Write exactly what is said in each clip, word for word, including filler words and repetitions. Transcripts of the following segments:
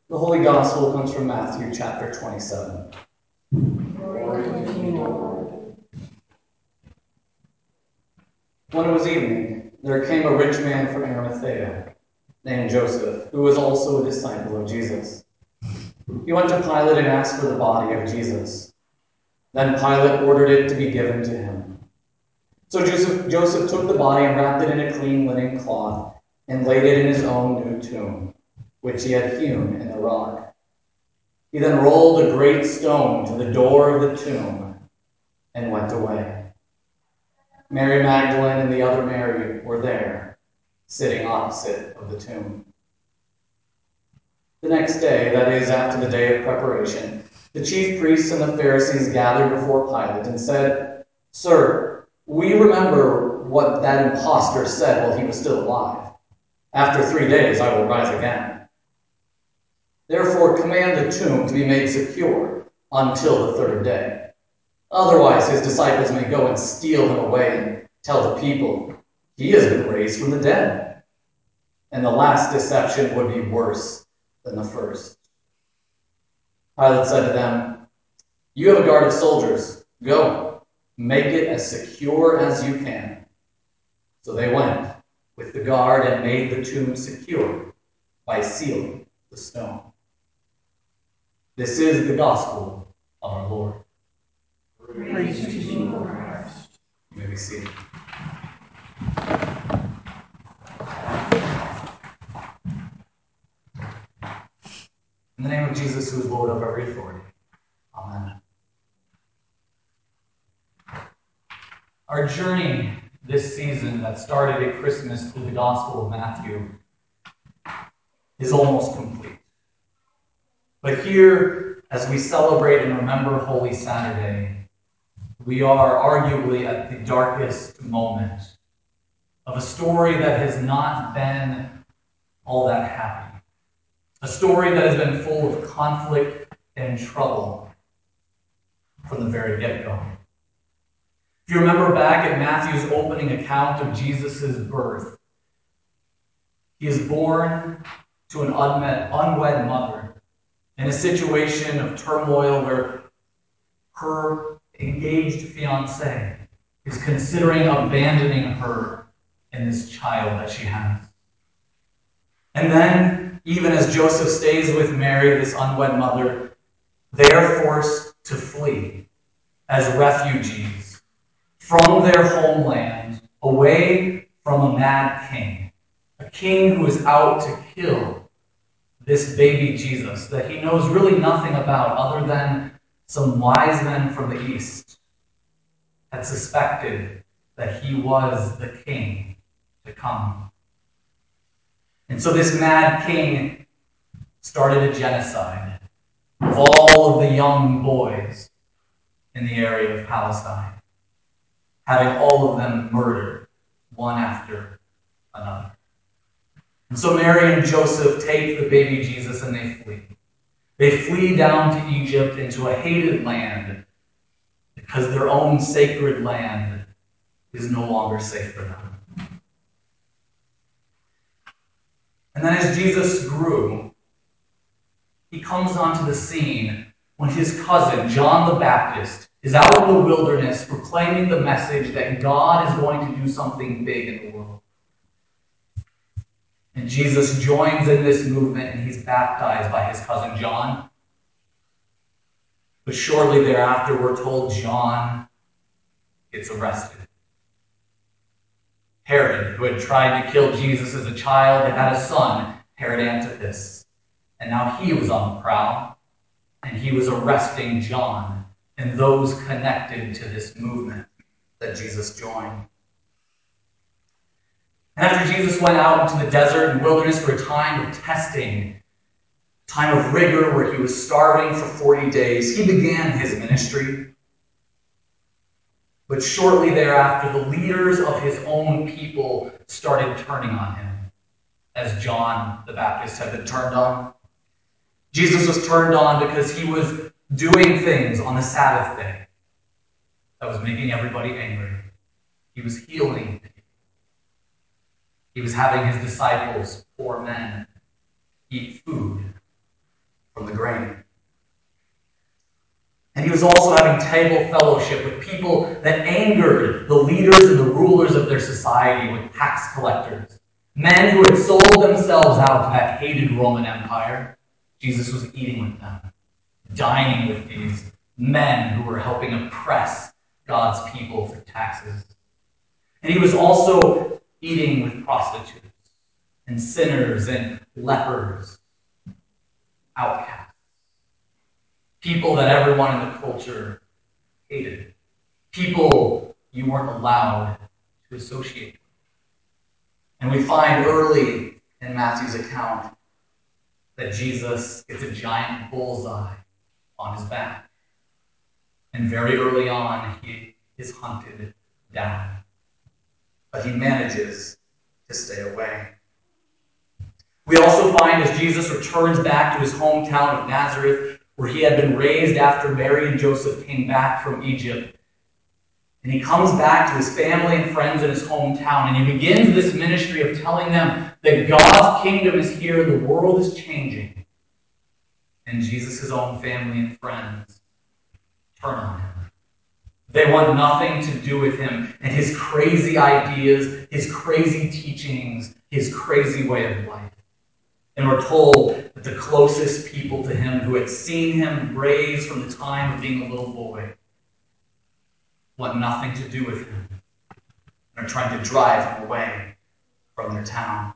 The Holy Gospel comes from Matthew chapter twenty-seven. Glory to you, Lord. When it was evening, there came a rich man from Arimathea, named Joseph, who was also a disciple of Jesus. He went to Pilate and asked for the body of Jesus. Then Pilate ordered it to be given to him. So Joseph, Joseph took the body and wrapped it in a clean linen cloth and laid it in his own new tomb, which he had hewn in the rock. He then rolled a great stone to the door of the tomb and went away. Mary Magdalene and the other Mary were there, sitting opposite of the tomb. The next day, that is, after the day of preparation, the chief priests and the Pharisees gathered before Pilate and said, "Sir, we remember what that impostor said while he was still alive. After three days I will rise again. Therefore command the tomb to be made secure until the third day. Otherwise his disciples may go and steal him away and tell the people, 'He has been raised from the dead.' And the last deception would be worse than the first." Pilate said to them, "You have a guard of soldiers. Go, make it as secure as you can." So they went with the guard and made the tomb secure by sealing the stone. This is the gospel of our Lord. Praise to you, Lord Christ. You may be seated. In the name of Jesus, who is Lord of every authority. Amen. Our journey this season that started at Christmas through the Gospel of Matthew is almost complete. But here, as we celebrate and remember Holy Saturday, we are arguably at the darkest moment of a story that has not been all that happy. A story that has been full of conflict and trouble from the very get-go. If you remember back at Matthew's opening account of Jesus' birth, he is born to an unmet, unwed mother in a situation of turmoil where her engaged fiancé is considering abandoning her and this child that she has. And then, even as Joseph stays with Mary, this unwed mother, they are forced to flee as refugees from their homeland, away from a mad king, a king who is out to kill this baby Jesus that he knows really nothing about other than some wise men from the east had suspected that he was the king to come. And so this mad king started a genocide of all of the young boys in the area of Palestine, having all of them murdered, one after another. And so Mary and Joseph take the baby Jesus and they flee. They flee down to Egypt into a hated land because their own sacred land is no longer safe for them. And then as Jesus grew, he comes onto the scene when his cousin, John the Baptist, is out in the wilderness proclaiming the message that God is going to do something big in the world. And Jesus joins in this movement and he's baptized by his cousin John. But shortly thereafter, we're told John gets arrested. Herod, who had tried to kill Jesus as a child, had had a son, Herod Antipas. And now he was on the prowl, and he was arresting John and those connected to this movement that Jesus joined. And after Jesus went out into the desert and wilderness for a time of testing, time of rigor where he was starving for forty days, he began his ministry. But shortly thereafter, the leaders of his own people started turning on him, as John the Baptist had been turned on. Jesus was turned on because he was doing things on the Sabbath day that was making everybody angry. He was healing people. He was having his disciples, poor men, eat food was also having table fellowship with people that angered the leaders and the rulers of their society, with tax collectors, men who had sold themselves out to that hated Roman Empire. Jesus was eating with them, dining with these men who were helping oppress God's people through taxes. And he was also eating with prostitutes and sinners and lepers, outcasts, people that everyone in the culture hated, people you weren't allowed to associate with. And we find early in Matthew's account that Jesus gets a giant bullseye on his back. And very early on, he is hunted down. But he manages to stay away. We also find as Jesus returns back to his hometown of Nazareth, where he had been raised after Mary and Joseph came back from Egypt. And he comes back to his family and friends in his hometown, and he begins this ministry of telling them that God's kingdom is here, the world is changing. And Jesus' own family and friends turn on him. They want nothing to do with him and his crazy ideas, his crazy teachings, his crazy way of life. And we're told that the closest people to him who had seen him raised from the time of being a little boy want nothing to do with him and are trying to drive him away from their town.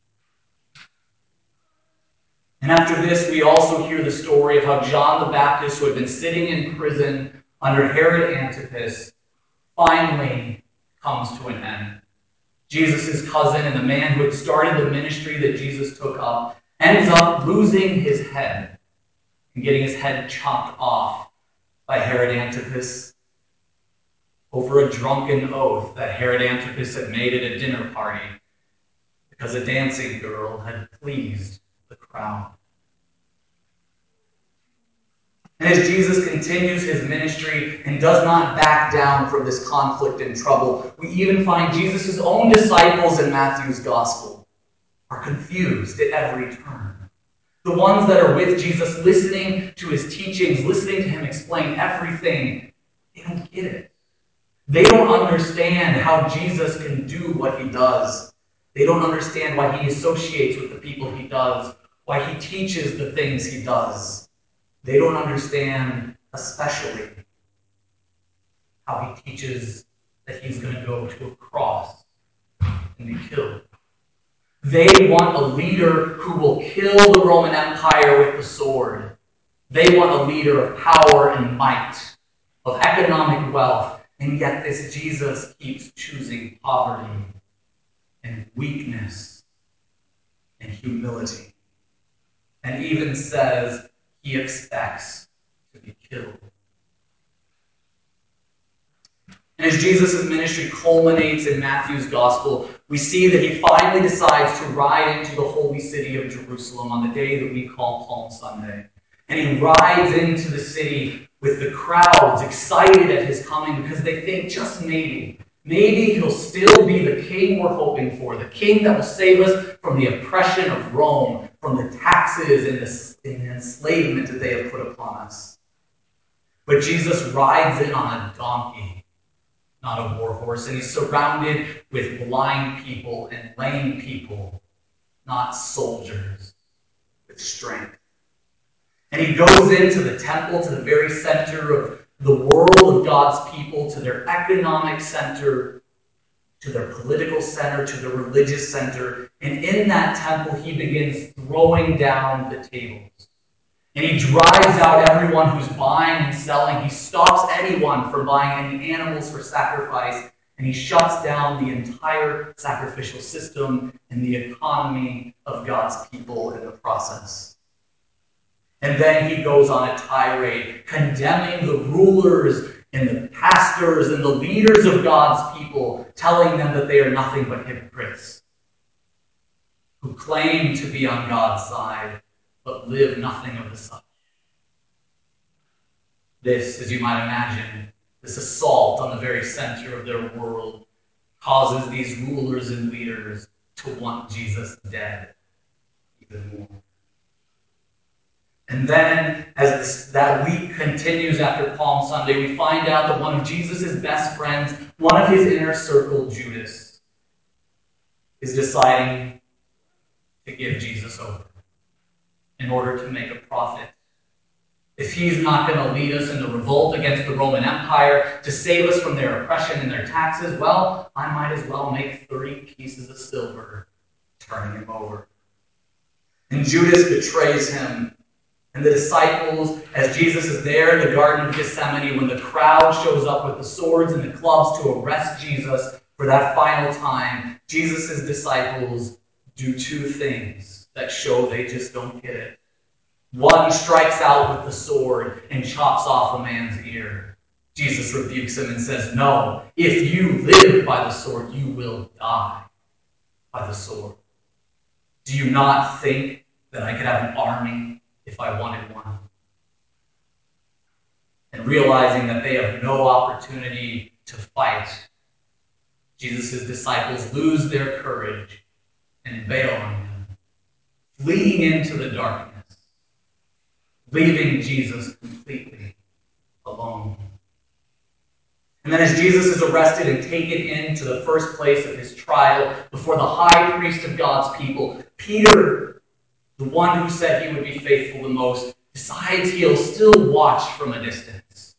And after this, we also hear the story of how John the Baptist, who had been sitting in prison under Herod Antipas, finally comes to an end. Jesus' cousin and the man who had started the ministry that Jesus took up ends up losing his head and getting his head chopped off by Herod Antipas over a drunken oath that Herod Antipas had made at a dinner party because a dancing girl had pleased the crowd. And as Jesus continues his ministry and does not back down from this conflict and trouble, we even find Jesus' own disciples in Matthew's gospel are confused at every turn. The ones that are with Jesus, listening to his teachings, listening to him explain everything, they don't get it. They don't understand how Jesus can do what he does. They don't understand why he associates with the people he does, why he teaches the things he does. They don't understand, especially, how he teaches that he's going to go to a cross and be killed. They want a leader who will kill the Roman Empire with the sword. They want a leader of power and might, of economic wealth, and yet this Jesus keeps choosing poverty and weakness and humility, and even says he expects to be killed. And as Jesus' ministry culminates in Matthew's gospel, we see that he finally decides to ride into the holy city of Jerusalem on the day that we call Palm Sunday. And he rides into the city with the crowds excited at his coming because they think just maybe, maybe he'll still be the king we're hoping for, the king that will save us from the oppression of Rome, from the taxes and the, and the enslavement that they have put upon us. But Jesus rides in on a donkey, not a war horse, and he's surrounded with blind people and lame people, not soldiers with strength. And he goes into the temple, to the very center of the world of God's people, to their economic center, to their political center, to their religious center. And in that temple, he begins throwing down the tables. And he drives out everyone who's buying and selling. He stops anyone from buying any animals for sacrifice. And he shuts down the entire sacrificial system and the economy of God's people in the process. And then he goes on a tirade, condemning the rulers and the pastors and the leaders of God's people, telling them that they are nothing but hypocrites, who claim to be on God's side, but live nothing of the such. This, as you might imagine, this assault on the very center of their world causes these rulers and leaders to want Jesus dead even more. And then, as this, that week continues after Palm Sunday, we find out that one of Jesus' best friends, one of his inner circle, Judas, is deciding to give Jesus over in order to make a profit. If he's not going to lead us in the revolt against the Roman Empire to save us from their oppression and their taxes, well, I might as well make thirty pieces of silver, turning him over. And Judas betrays him. And the disciples, as Jesus is there in the Garden of Gethsemane, when the crowd shows up with the swords and the clubs to arrest Jesus for that final time, Jesus' disciples do two things that show they just don't get it. One strikes out with the sword and chops off a man's ear. Jesus rebukes him and says, "No, if you live by the sword, you will die by the sword. Do you not think that I could have an army if I wanted one?" And realizing that they have no opportunity to fight, Jesus' disciples lose their courage and bail on him, fleeing into the darkness, leaving Jesus completely alone. And then as Jesus is arrested and taken into the first place of his trial before the high priest of God's people, Peter, the one who said he would be faithful the most, decides he'll still watch from a distance.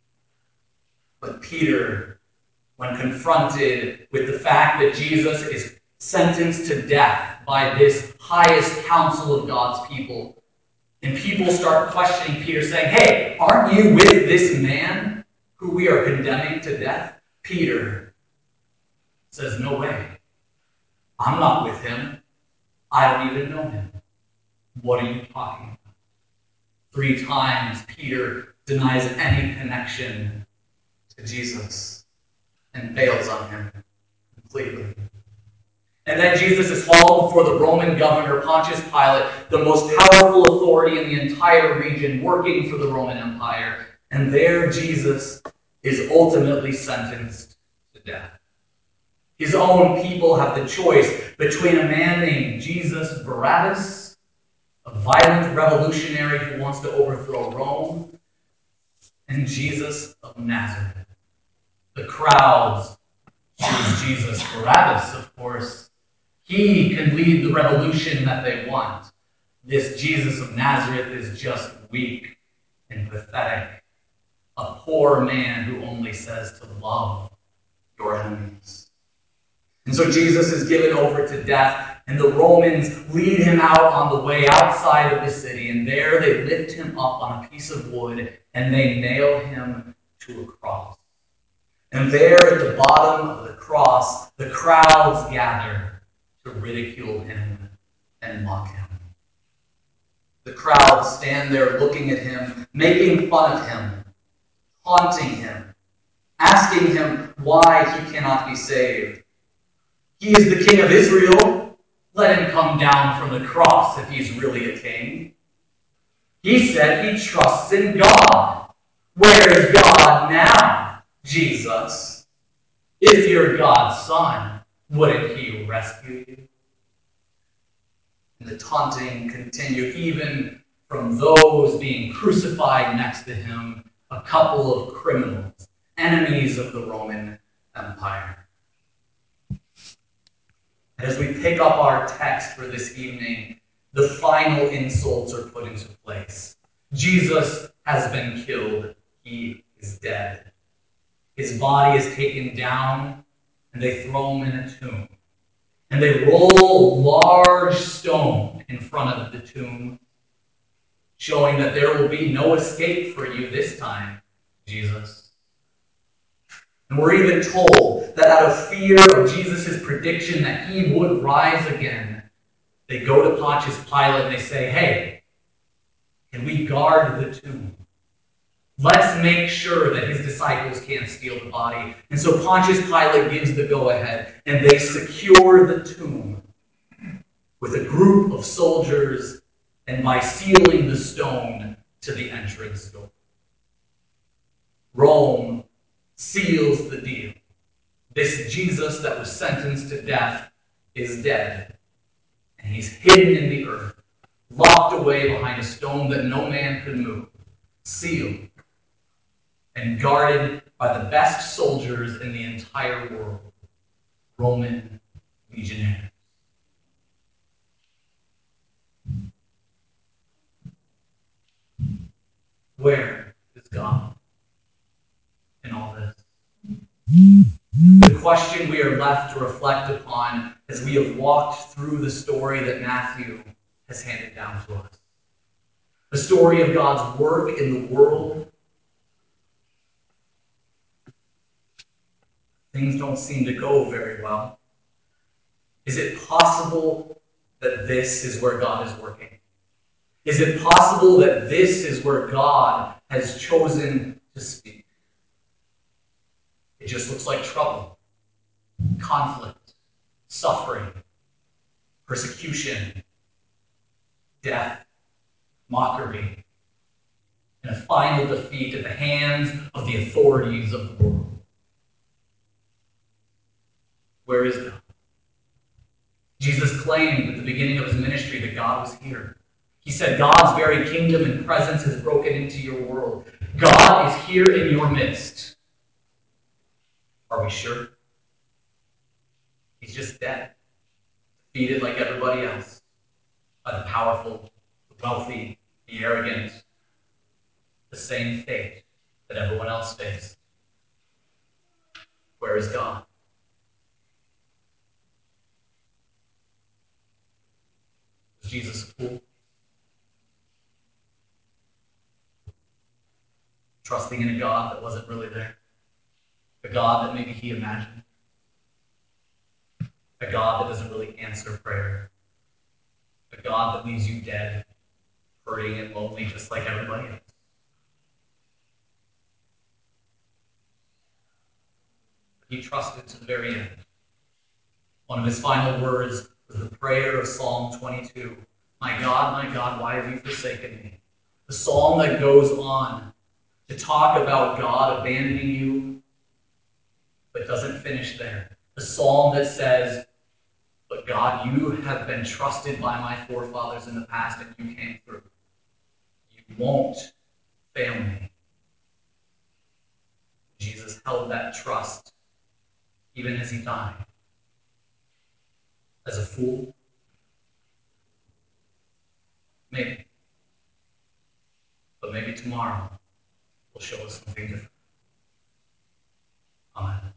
But Peter, when confronted with the fact that Jesus is sentenced to death by this highest council of God's people, and people start questioning Peter, saying, "Hey, aren't you with this man who we are condemning to death?" Peter says, "No way. I'm not with him. I don't even know him. What are you talking about?" Three times Peter denies any connection to Jesus and bails on him completely. And then Jesus is hauled before the Roman governor, Pontius Pilate, the most powerful authority in the entire region, working for the Roman Empire. And there Jesus is ultimately sentenced to death. His own people have the choice between a man named Jesus Barabbas, a violent revolutionary who wants to overthrow Rome, and Jesus of Nazareth. The crowds choose Jesus Barabbas, of course. He can lead the revolution that they want. This Jesus of Nazareth is just weak and pathetic. A poor man who only says to love your enemies. And so Jesus is given over to death, and the Romans lead him out on the way outside of the city, and there they lift him up on a piece of wood, and they nail him to a cross. And there at the bottom of the cross, the crowds gather to ridicule him and mock him. The crowds stand there looking at him, making fun of him, taunting him, asking him why he cannot be saved. He is the King of Israel. Let him come down from the cross if he's really a king. He said he trusts in God. Where is God now, Jesus? If you're God's son, wouldn't he rescue you? And the taunting continued even from those being crucified next to him, a couple of criminals, enemies of the Roman Empire. As we pick up our text for this evening, the final insults are put into place. Jesus has been killed. He is dead. His body is taken down, and they throw him in a tomb. And they roll a large stone in front of the tomb, showing that there will be no escape for you this time, Jesus. And we're even told that out of fear of Jesus' prediction that he would rise again, they go to Pontius Pilate and they say, "Hey, can we guard the tomb? Let's make sure that his disciples can't steal the body." And so Pontius Pilate gives the go-ahead, and they secure the tomb with a group of soldiers and by sealing the stone to the entrance door. Rome seals the deal. This Jesus that was sentenced to death is dead, and he's hidden in the earth, locked away behind a stone that no man could move, sealed and guarded by the best soldiers in the entire world, Roman legionnaires. Where is God in all this? The question we are left to reflect upon as we have walked through the story that Matthew has handed down to us. The story of God's work in the world. Things don't seem to go very well. Is it possible that this is where God is working? Is it possible that this is where God has chosen to speak? It just looks like trouble, conflict, suffering, persecution, death, mockery, and a final defeat at the hands of the authorities of the world. Where is God? Jesus claimed at the beginning of his ministry that God was here. He said, God's very kingdom and presence has broken into your world. God is here in your midst. Are we sure? He's just dead, defeated like everybody else by the powerful, the wealthy, the arrogant, the same fate that everyone else faced. Where is God? Was Jesus a fool? Trusting in a God that wasn't really there? A God that maybe he imagined? A God that doesn't really answer prayer? A God that leaves you dead, hurting and lonely just like everybody else? He trusted to the very end. One of his final words was the prayer of Psalm twenty-two. My God, my God, why have you forsaken me? The psalm that goes on to talk about God abandoning you, but doesn't finish there. The psalm that says, but God, you have been trusted by my forefathers in the past and you came through. You won't fail me. Jesus held that trust even as he died. As a fool? Maybe. But maybe tomorrow will show us something different. Amen.